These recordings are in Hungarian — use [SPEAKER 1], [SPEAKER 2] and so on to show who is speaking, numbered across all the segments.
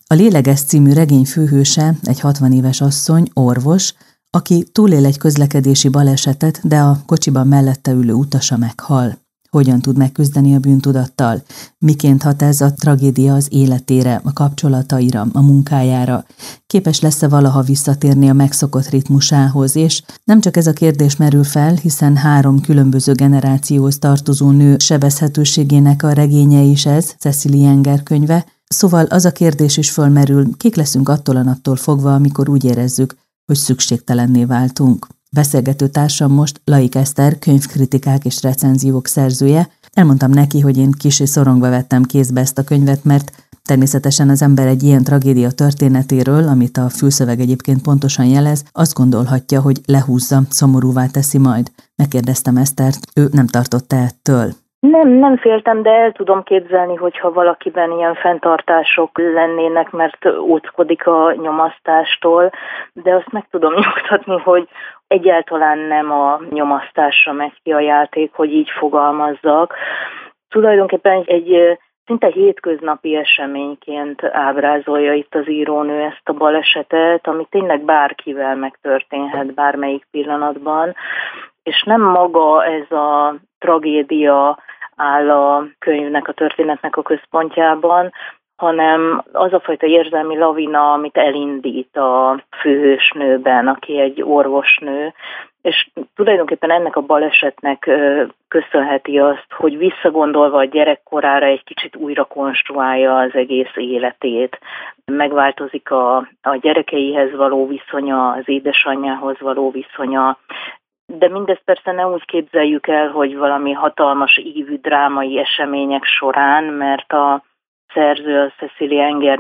[SPEAKER 1] A Lélegez című regény főhőse egy 60 éves asszony, orvos, aki túlél egy közlekedési balesetet, de a kocsiban mellette ülő utasa meghal. Hogyan tud megküzdeni a bűntudattal? Miként hat ez a tragédia az életére, a kapcsolataira, a munkájára? Képes lesz-e valaha visszatérni a megszokott ritmusához? És nem csak ez a kérdés merül fel, hiszen 3 különböző generációhoz tartozó nő sebezhetőségének a regénye is ez, Cecily Enger könyve. Szóval az a kérdés is fölmerül, kik leszünk attól a naptól fogva, amikor úgy érezzük, hogy szükségtelenné váltunk. Beszélgető társam most Laik Eszter, könyvkritikák és recenziók szerzője. Elmondtam neki, hogy én kissé szorongva vettem kézbe ezt a könyvet, mert természetesen az ember egy ilyen tragédia történetéről, amit a fülszöveg egyébként pontosan jelez, azt gondolhatja, hogy lehúzza, szomorúvá teszi majd. Megkérdeztem Esztert, ő nem tartotta ettől.
[SPEAKER 2] Nem féltem, de el tudom képzelni, hogyha valakiben ilyen fenntartások lennének, mert óckodik a nyomasztástól, de azt meg tudom nyugtatni, hogy egyáltalán nem a nyomasztásra megy ki a játék, hogy így fogalmazzak. Tulajdonképpen egy szinte hétköznapi eseményként ábrázolja itt az írónő ezt a balesetet, ami tényleg bárkivel megtörténhet bármelyik pillanatban, és nem maga ez a tragédia áll a könyvnek, a történetnek a központjában, hanem az a fajta érzelmi lavina, amit elindít a főhősnőben, aki egy orvosnő, és tulajdonképpen ennek a balesetnek köszönheti azt, hogy visszagondolva a gyerekkorára egy kicsit újra konstruálja az egész életét. Megváltozik a gyerekeihez való viszonya, az édesanyjához való viszonya, de mindezt persze nem úgy képzeljük el, hogy valami hatalmas ívű drámai események során, mert a szerző, a Cecily Enger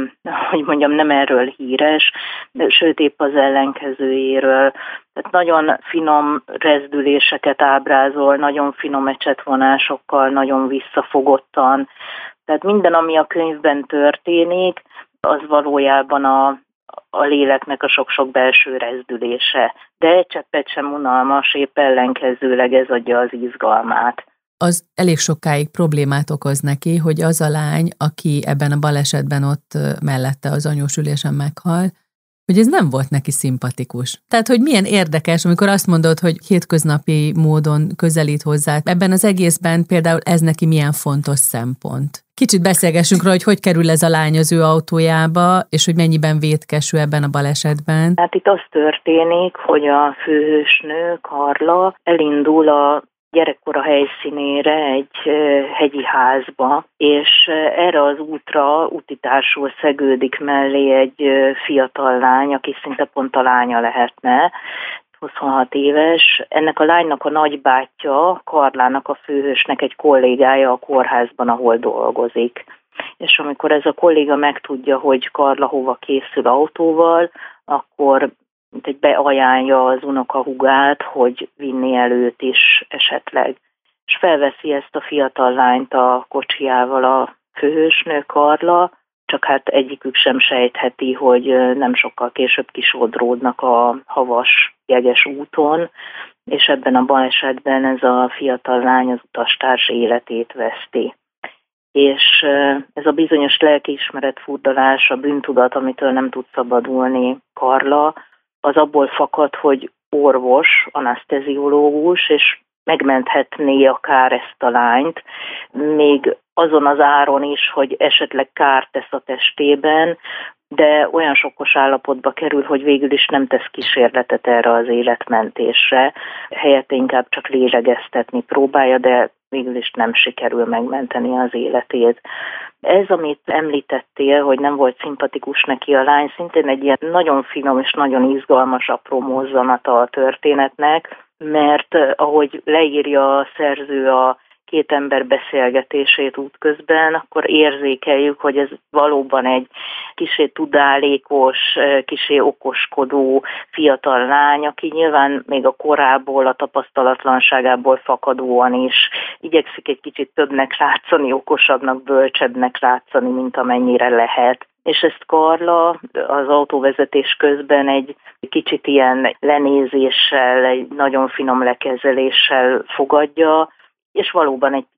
[SPEAKER 2] nem erről híres, sőt épp az ellenkezőjéről. Tehát nagyon finom rezdüléseket ábrázol, nagyon finom ecsetvonásokkal, nagyon visszafogottan. Tehát minden, ami a könyvben történik, az valójában a léleknek a sok-sok belső rezdülése. De egy cseppet sem unalmas, épp ellenkezőleg ez adja az izgalmát.
[SPEAKER 1] Az elég sokáig problémát okoz neki, hogy az a lány, aki ebben a balesetben ott mellette az anyós ülésen meghal, hogy ez nem volt neki szimpatikus. Tehát, hogy milyen érdekes, amikor azt mondod, hogy hétköznapi módon közelít hozzá. Ebben az egészben például ez neki milyen fontos szempont. Kicsit beszélgessünk róla, hogy kerül ez a lány az ő autójába, és hogy mennyiben vétkes ő ebben a balesetben.
[SPEAKER 2] Hát itt az történik, hogy a főhősnő, Karla, elindul a gyerekkora helyszínére egy hegyi házba, és erre az útra útitársul szegődik mellé egy fiatal lány, aki szinte pont a lánya lehetne, 26 éves. Ennek a lánynak a nagybátyja, Karlának, a főhősnek egy kollégája a kórházban, ahol dolgozik. És amikor ez a kolléga megtudja, hogy Karla hova készül autóval, akkor beajánlja az unokahúgát, hogy vinni el őt is esetleg. És felveszi ezt a fiatal lányt a kocsijával a főhősnő, Karla, csak hát egyikük sem sejtheti, hogy nem sokkal később kisodródnak a havas, jeges úton, és ebben a balesetben ez a fiatal lány az utastárs életét veszti. És ez a bizonyos lelkiismeret-furdalás, a bűntudat, amitől nem tud szabadulni Karla, az abból fakad, hogy orvos, aneszteziológus, és megmenthetné akár ezt a lányt, még azon az áron is, hogy esetleg kárt tesz a testében, de olyan sokkos állapotba kerül, hogy végül is nem tesz kísérletet erre az életmentésre, helyette inkább csak lélegeztetni próbálja, de végül is nem sikerül megmenteni az életét. Ez, amit említettél, hogy nem volt szimpatikus neki a lány, szintén egy ilyen nagyon finom és nagyon izgalmas apró mozzanata a történetnek, mert ahogy leírja a szerző a két ember beszélgetését útközben, akkor érzékeljük, hogy ez valóban egy kissé tudálékos, kissé okoskodó fiatal lány, aki nyilván még a korából, a tapasztalatlanságából fakadóan is igyekszik egy kicsit többnek látszani, okosabbnak, bölcsebbnek látszani, mint amennyire lehet. És ezt Karla az autóvezetés közben egy kicsit ilyen lenézéssel, egy nagyon finom lekezeléssel fogadja, és valóban egy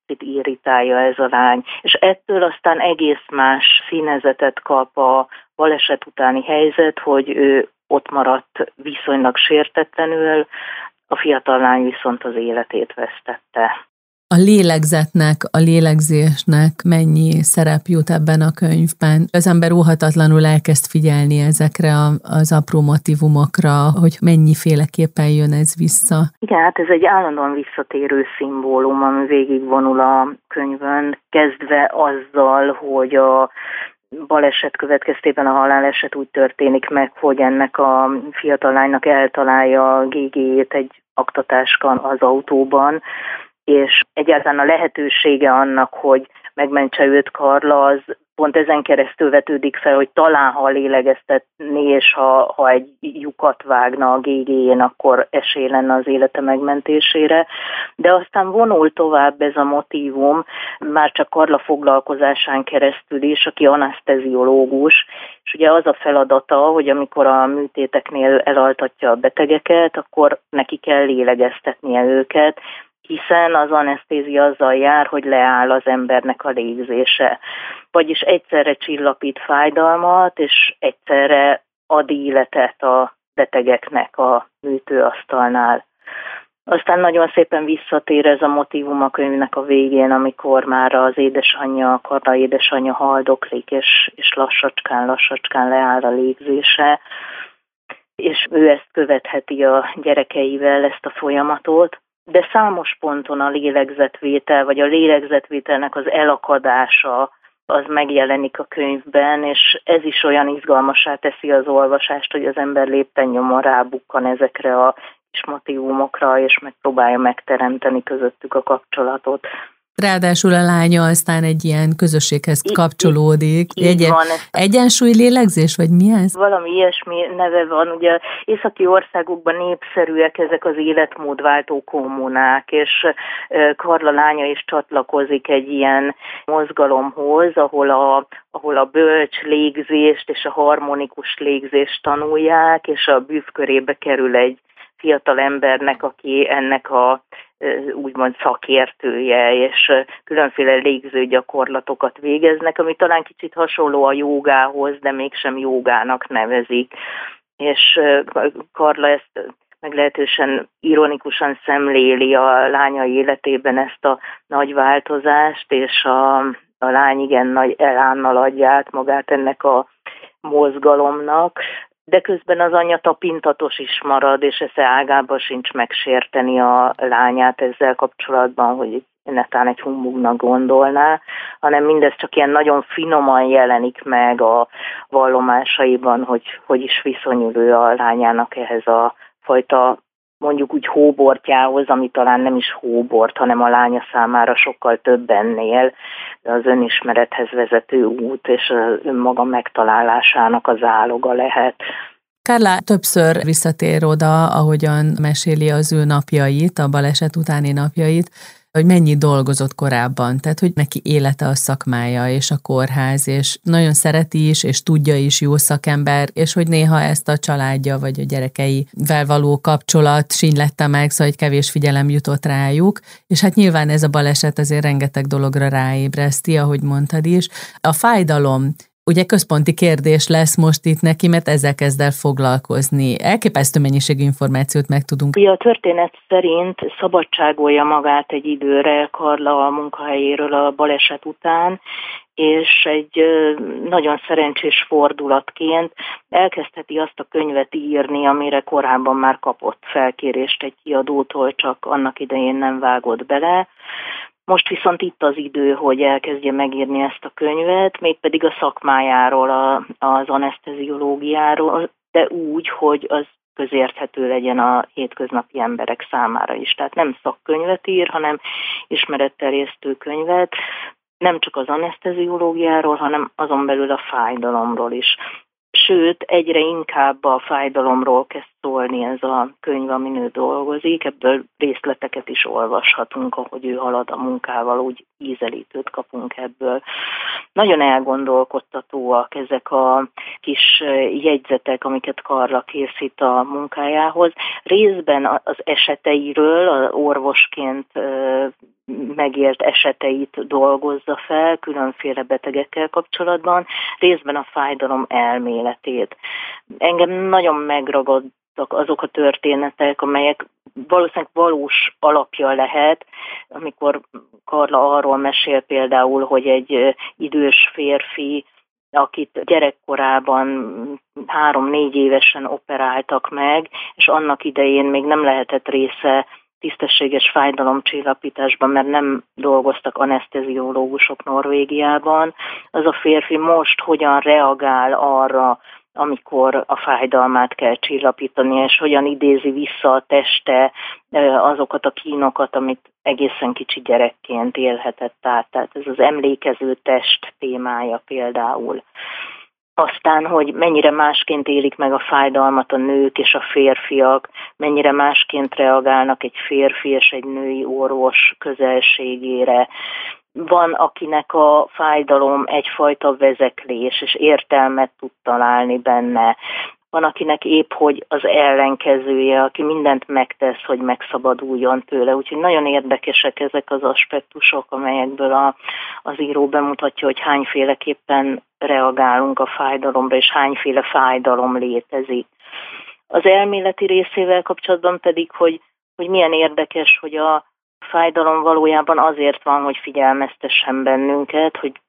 [SPEAKER 2] picit irritálja ez a lány. És ettől aztán egész más színezetet kap a baleset utáni helyzet, hogy ő ott maradt viszonylag sértetlenül, a fiatal lány viszont az életét vesztette.
[SPEAKER 1] A lélegzetnek, a lélegzésnek mennyi szerep jut ebben a könyvben? Az ember óhatatlanul elkezd figyelni ezekre az apró motívumokra, hogy mennyiféleképpen jön ez vissza.
[SPEAKER 2] Igen, hát ez egy állandóan visszatérő szimbólum, ami végigvonul a könyvön, kezdve azzal, hogy a baleset következtében a haláleset úgy történik meg, hogy ennek a fiatal lánynak eltalálja a GG-jét egy aktatáska az autóban, és egyáltalán a lehetősége annak, hogy megmentse őt Karla, az pont ezen keresztül vetődik fel, hogy talán ha lélegeztetné, és ha egy lyukat vágna a GG-jén, akkor esély lenne az élete megmentésére. De aztán vonul tovább ez a motívum, már csak Karla foglalkozásán keresztül is, aki aneszteziológus, és ugye az a feladata, hogy amikor a műtéteknél elaltatja a betegeket, akkor neki kell lélegeztetnie őket, hiszen az anesztézia azzal jár, hogy leáll az embernek a légzése. Vagyis egyszerre csillapít fájdalmat, és egyszerre ad életet a betegeknek a műtőasztalnál. Aztán nagyon szépen visszatér ez a motívum a könyvnek a végén, amikor már az édesanyja, Karla édesanyja haldoklik, és lassacskán leáll a légzése, és ő ezt követheti a gyerekeivel, ezt a folyamatot. De számos ponton a lélegzetvétel, vagy a lélegzetvételnek az elakadása az megjelenik a könyvben, és ez is olyan izgalmassá teszi az olvasást, hogy az ember lépten nyomon rábukkan ezekre a kis motívumokra, és megpróbálja megteremteni közöttük a kapcsolatot.
[SPEAKER 1] Ráadásul a lánya aztán egy ilyen közösséghez kapcsolódik.
[SPEAKER 2] Így van.
[SPEAKER 1] Egyensúly lélegzés, vagy mi ez?
[SPEAKER 2] Valami ilyesmi neve van. Ugye északi országokban népszerűek ezek az életmódváltó kommunák, és Karla lánya is csatlakozik egy ilyen mozgalomhoz, ahol a bölcs légzést és a harmonikus légzést tanulják, és a bűvkörébe kerül egy fiatal embernek, aki ennek a úgymond szakértője, és különféle légző gyakorlatokat végeznek, ami talán kicsit hasonló a jógához, de mégsem jógának nevezik. És Karla ezt meglehetősen ironikusan szemléli a lánya életében ezt a nagy változást, és a lány igen nagy elánnal adja át magát ennek a mozgalomnak, de közben az anyja tapintatos is marad, és esze ágába sincs megsérteni a lányát ezzel kapcsolatban, hogy netán egy humbugnak gondolná, hanem mindez csak ilyen nagyon finoman jelenik meg a vallomásaiban, hogy is viszonyul ő a lányának ehhez a fajta mondjuk úgy hóbortjához, ami talán nem is hóbort, hanem a lánya számára sokkal több ennél, az önismerethez vezető út és az önmaga megtalálásának az áloga lehet.
[SPEAKER 1] Karla többször visszatér oda, ahogyan meséli az ő napjait, a baleset utáni napjait, hogy mennyit dolgozott korábban, tehát hogy neki élete a szakmája és a kórház, és nagyon szereti is, és tudja is, jó szakember, és hogy néha ezt a családja vagy a gyerekeivel való kapcsolat sínylette meg, szóval egy kevés figyelem jutott rájuk, és hát nyilván ez a baleset azért rengeteg dologra ráébreszti, ahogy mondtad is. A fájdalom, ugye központi kérdés lesz most itt neki, mert ezzel kezd el foglalkozni. Elképesztő mennyiségű információt megtudunk.
[SPEAKER 2] A történet szerint szabadságolja magát egy időre Karla a munkahelyéről a baleset után, és egy nagyon szerencsés fordulatként elkezdheti azt a könyvet írni, amire korábban már kapott felkérést egy kiadótól, csak annak idején nem vágott bele. Most viszont itt az idő, hogy elkezdje megírni ezt a könyvet, mégpedig a szakmájáról, az aneszteziológiáról, de úgy, hogy az közérthető legyen a hétköznapi emberek számára is. Tehát nem szakkönyvet ír, hanem ismeretterjesztő könyvet, nem csak az aneszteziológiáról, hanem azon belül a fájdalomról is. Sőt, egyre inkább a fájdalomról kezd szólni ez a könyv, amin ő dolgozik, ebből részleteket is olvashatunk, ahogy ő halad a munkával, úgy ízelítőt kapunk ebből. Nagyon elgondolkodtatóak ezek a kis jegyzetek, amiket Karla készít a munkájához. Részben az eseteiről, orvosként megélt eseteit dolgozza fel különféle betegekkel kapcsolatban, részben a fájdalom elméletét. Engem nagyon megragadtak azok a történetek, amelyek valószínűleg valós alapja lehet, amikor Karla arról mesél például, hogy egy idős férfi, akit gyerekkorában 3-4 évesen operáltak meg, és annak idején még nem lehetett része tisztességes fájdalomcsillapításban, mert nem dolgoztak aneszteziológusok Norvégiában. Az a férfi most hogyan reagál arra, amikor a fájdalmát kell csillapítani, és hogyan idézi vissza a teste azokat a kínokat, amit egészen kicsi gyerekként élhetett át. Tehát ez az emlékező test témája például. Aztán, hogy mennyire másként élik meg a fájdalmat a nők és a férfiak, mennyire másként reagálnak egy férfi és egy női orvos közelségére. Van, akinek a fájdalom egyfajta vezeklés, és értelmet tud találni benne. Van, akinek épp hogy az ellenkezője, aki mindent megtesz, hogy megszabaduljon tőle. Úgyhogy nagyon érdekesek ezek az aspektusok, amelyekből az író bemutatja, hogy hányféleképpen reagálunk a fájdalomra, és hányféle fájdalom létezik. Az elméleti részével kapcsolatban pedig, hogy milyen érdekes, hogy a fájdalom valójában azért van, hogy figyelmeztessen bennünket, hogy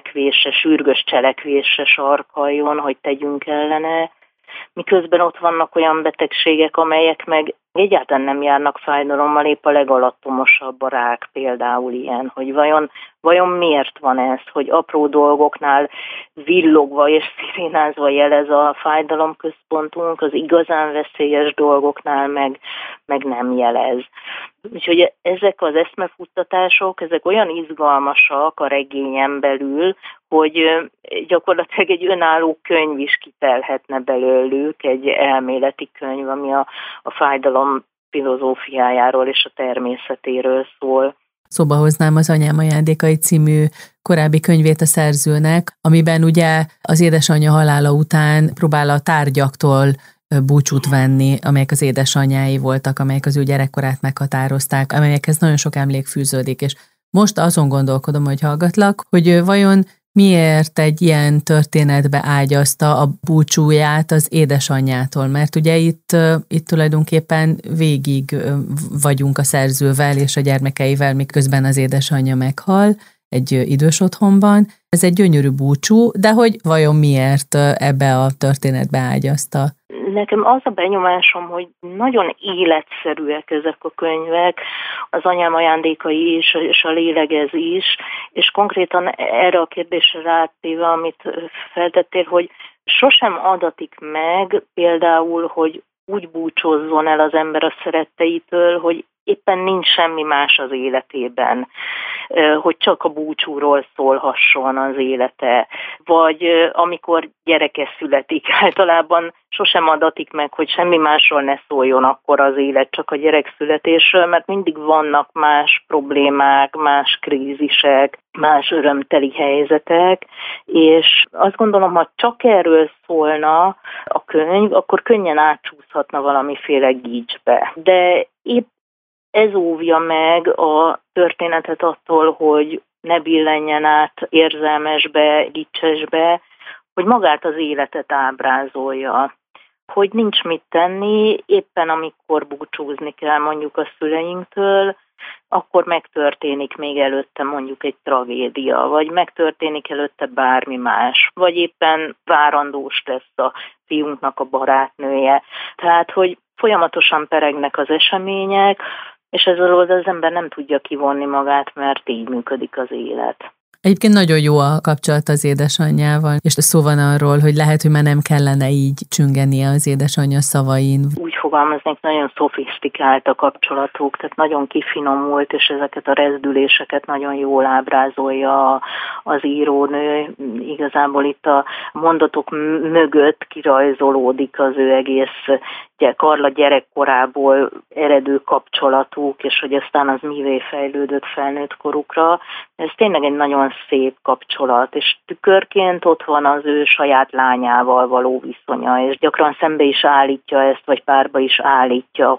[SPEAKER 2] sürgős cselekvésre sarkaljon, hogy tegyünk ellene, miközben ott vannak olyan betegségek, amelyek meg egyáltalán nem járnak fájdalommal, épp a legalattomosabb, a rák például ilyen, hogy vajon miért van ez, hogy apró dolgoknál villogva és szirénázva jelez a fájdalomközpontunk, az igazán veszélyes dolgoknál meg nem jelez. Úgyhogy ezek az eszmefuttatások, ezek olyan izgalmasak a regényen belül, hogy gyakorlatilag egy önálló könyv is kitelhetne belőlük, egy elméleti könyv, ami a fájdalom filozófiájáról és a természetéről szól.
[SPEAKER 1] Szóba hoznám az Anyám ajándékai című korábbi könyvét a szerzőnek, amiben ugye az édesanyja halála után próbál a tárgyaktól búcsút venni, amelyek az édesanyjái voltak, amelyek az ő gyerekkorát meghatározták, amelyekhez nagyon sok emlék fűződik, és most azon gondolkodom, hogy hallgatlak, hogy vajon miért egy ilyen történetbe ágyazta a búcsúját az édesanyjától, mert ugye itt tulajdonképpen végig vagyunk a szerzővel és a gyermekeivel, miközben az édesanyja meghal egy idős otthonban. Ez egy gyönyörű búcsú, de hogy vajon miért ebbe a történetbe ágyazta?
[SPEAKER 2] Nekem az a benyomásom, hogy nagyon életszerűek ezek a könyvek, az Anyám ajándékai is, és a Lélegez is, és konkrétan erre a kérdésre rátéve, amit feltettél, hogy sosem adatik meg például, hogy úgy búcsózzon el az ember a szeretteitől, hogy éppen nincs semmi más az életében, hogy csak a búcsúról szólhasson az élete. Vagy amikor gyereke születik, általában sosem adatik meg, hogy semmi másról ne szóljon akkor az élet, csak a gyerek születésről, mert mindig vannak más problémák, más krízisek, más örömteli helyzetek, és azt gondolom, ha csak erről szólna a könyv, akkor könnyen átcsúszhatna valamiféle gicsbe. De épp ez óvja meg a történetet attól, hogy ne billenjen át érzelmesbe, gicsesbe, hogy magát az életet ábrázolja. Hogy nincs mit tenni, éppen amikor búcsúzni kell mondjuk a szüleinktől, akkor megtörténik még előtte mondjuk egy tragédia, vagy megtörténik előtte bármi más, vagy éppen várandós lesz a fiunknak a barátnője. Tehát, hogy folyamatosan peregnek az események, és ezzel az ember nem tudja kivonni magát, mert így működik az élet.
[SPEAKER 1] Egyébként nagyon jó a kapcsolat az édesanyjával, és szó van arról, hogy lehet, hogy már nem kellene így csüngenie az édesanyja szavain.
[SPEAKER 2] Úgy fogalmaznék, nagyon szofisztikált a kapcsolatuk, tehát nagyon kifinomult, és ezeket a rezdüléseket nagyon jól ábrázolja az írónő. Igazából itt a mondatok mögött kirajzolódik az ő egész Karla gyerekkorából eredő kapcsolatuk, és hogy aztán az mivé fejlődött felnőtt korukra. Ez tényleg egy nagyon nagyon szép kapcsolat, és tükörként ott van az ő saját lányával való viszonya, és gyakran szembe is állítja ezt, vagy párba is állítja,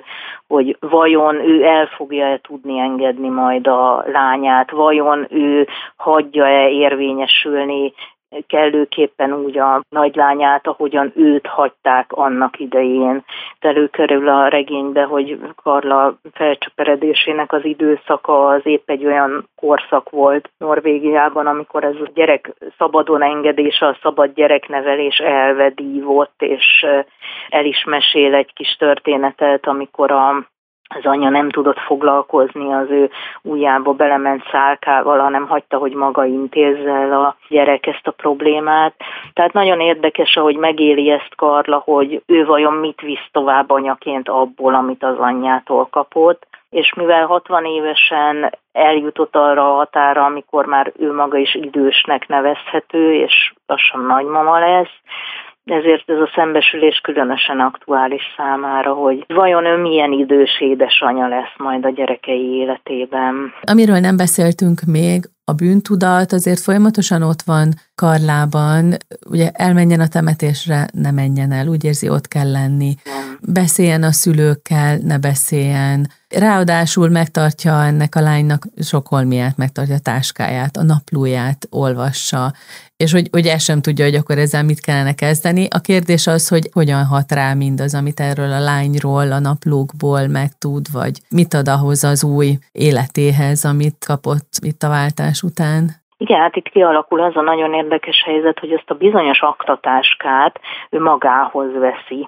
[SPEAKER 2] hogy vajon ő el fogja-e tudni engedni majd a lányát, vajon ő hagyja-e érvényesülni kellőképpen úgy a nagylányát, ahogyan őt hagyták annak idején. Előkerül a regénybe, hogy Karla felcsöperedésének az időszaka az épp egy olyan korszak volt Norvégiában, amikor ez a gyerek szabadon engedése, a szabad gyereknevelés elvedívott, és el is mesél egy kis történetet, amikor az anya nem tudott foglalkozni az ő ujjába belement szálkával, hanem hagyta, hogy maga intézze el a gyerek ezt a problémát. Tehát nagyon érdekes, ahogy megéli ezt Karla, hogy ő vajon mit visz tovább anyaként abból, amit az anyjától kapott, és mivel 60 évesen eljutott arra a határa, amikor már ő maga is idősnek nevezhető, és lassan nagymama lesz, ezért ez a szembesülés különösen aktuális számára, hogy vajon ő milyen idős édesanya lesz majd a gyerekei életében.
[SPEAKER 1] Amiről nem beszéltünk még, a bűntudat azért folyamatosan ott van Karlában, ugye elmenjen a temetésre, ne menjen el, úgy érzi, ott kell lenni. Beszéljen a szülőkkel, ne beszéljen. Ráadásul megtartja ennek a lánynak sok holmiát, megtartja a táskáját, a naplóját olvassa, és hogy el sem tudja, hogy akkor ezzel mit kellene kezdeni. A kérdés az, hogy hogyan hat rá mindaz, amit erről a lányról, a naplókból megtud, vagy mit ad ahhoz az új életéhez, amit kapott itt a váltás után.
[SPEAKER 2] Igen, hát itt kialakul az a nagyon érdekes helyzet, hogy ezt a bizonyos aktatáskát ő magához veszi,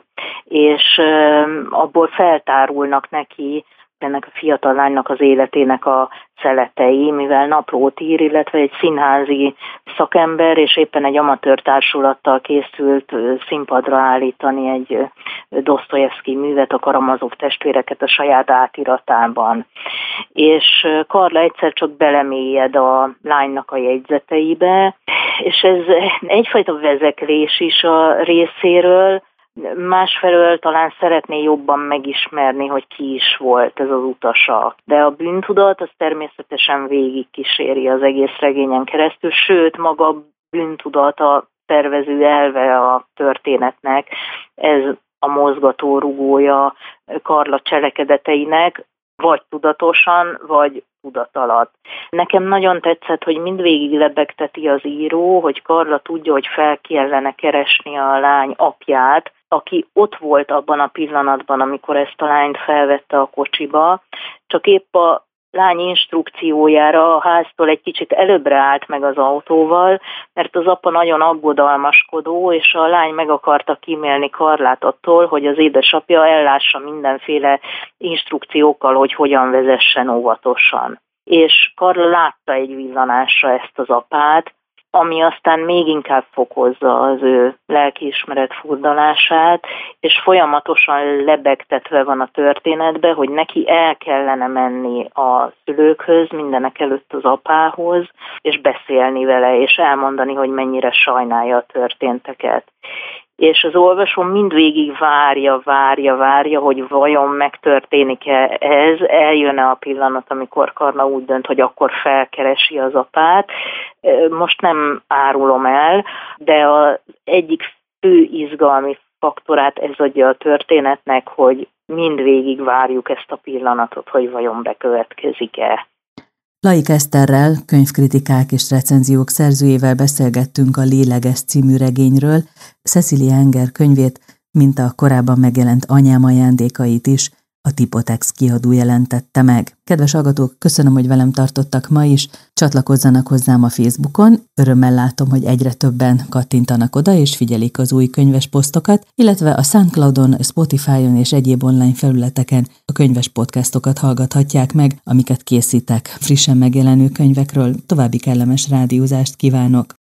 [SPEAKER 2] és abból feltárulnak neki ennek a fiatal lánynak az életének a szeletei, mivel naplót ír, illetve egy színházi szakember, és éppen egy amatőr társulattal készült színpadra állítani egy Dosztojevszkij művet, a Karamazov testvéreket a saját átiratában. És Karla egyszer csak belemélyed a lánynak a jegyzeteibe, és ez egyfajta vezeklés is a részéről, másfelől talán szeretné jobban megismerni, hogy ki is volt ez az utasa. De a bűntudat az természetesen végig kíséri az egész regényen keresztül, sőt maga a bűntudat a tervező elve a történetnek, ez a mozgató rugója Karla cselekedeteinek, vagy tudatosan, vagy tudat alatt. Nekem nagyon tetszett, hogy mindvégig lebegteti az író, hogy Karla tudja, hogy fel kellene keresni a lány apját, aki ott volt abban a pillanatban, amikor ezt a lányt felvette a kocsiba, csak épp a lány instrukciójára a háztól egy kicsit előbbre állt meg az autóval, mert az apa nagyon aggodalmaskodó, és a lány meg akarta kímélni Karlát attól, hogy az édesapja ellássa mindenféle instrukciókkal, hogy hogyan vezessen óvatosan. És Karla látta egy villanásra ezt az apát, ami aztán még inkább fokozza az ő lelkiismeret furdalását, és folyamatosan lebegtetve van a történetbe, hogy neki el kellene menni a szülőkhöz, mindenek előtt az apához, és beszélni vele, és elmondani, hogy mennyire sajnálja a történteket. És az olvasó mindvégig várja, hogy vajon megtörténik-e ez, eljön-e a pillanat, amikor Karla úgy dönt, hogy akkor felkeresi az apát. Most nem árulom el, de az egyik fő izgalmi faktorát ez adja a történetnek, hogy mindvégig várjuk ezt a pillanatot, hogy vajon bekövetkezik-e.
[SPEAKER 1] Laik Eszterrel, könyvkritikák és recenziók szerzőjével beszélgettünk a Léleges című regényről, Cecilia Enger könyvét, mint a korábban megjelent Anyám ajándékait is a Tipotex kiadó jelentette meg. Kedves hallgatók, köszönöm, hogy velem tartottak ma is, csatlakozzanak hozzám a Facebookon, örömmel látom, hogy egyre többen kattintanak oda és figyelik az új könyves posztokat, illetve a SoundCloudon, Spotify-on és egyéb online felületeken a könyves podcastokat hallgathatják meg, amiket készítek frissen megjelenő könyvekről. További kellemes rádiózást kívánok!